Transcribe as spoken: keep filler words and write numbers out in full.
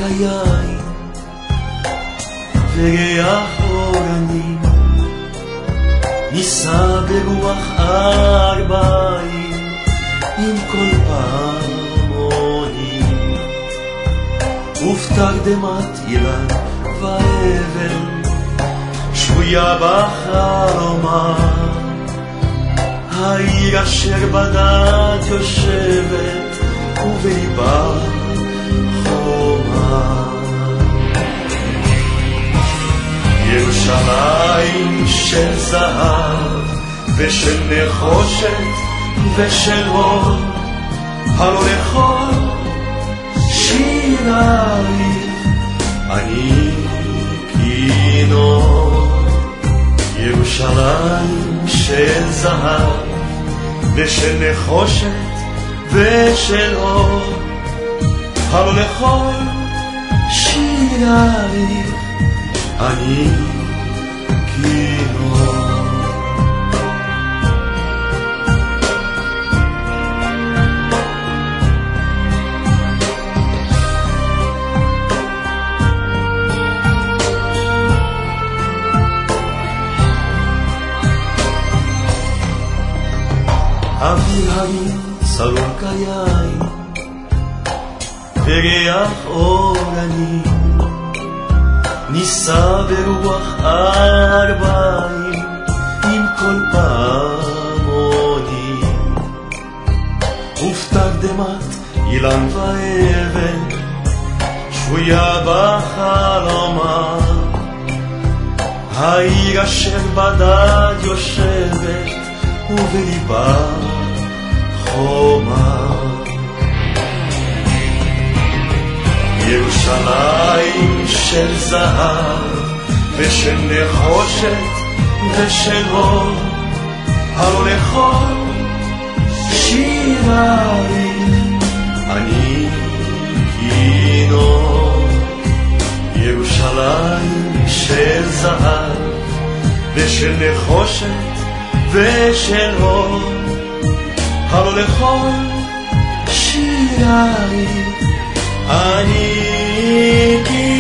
היין וריח אורני ניסה ברוח ארבעים עם כל פעמונים ופתרדמת אילן ואבן שבויה בחלומה העיר אשר בדד יושבת ובליבה חומה ירושלים של זהב ושל נחושת ושל אור הלא לכל שירייך אני כינור ירושלים של זהב ושל נחושת ושל אור הלא לכל שירייך אני כינור אוויר הרים סלון כיין וריח אורני ניסה ברוח ארבעים עם כל פעמונים ופתרדמת אילן ואבן שבויה בחלומה העיר אשר בדד יושבת ובליבה חומה ירושלים של זהב ושל נחושת ושל אור הלא לכל שירייך אני כינור ירושלים של זהב ושל נחושת ושל אור הלא לכל שירייך אני כינור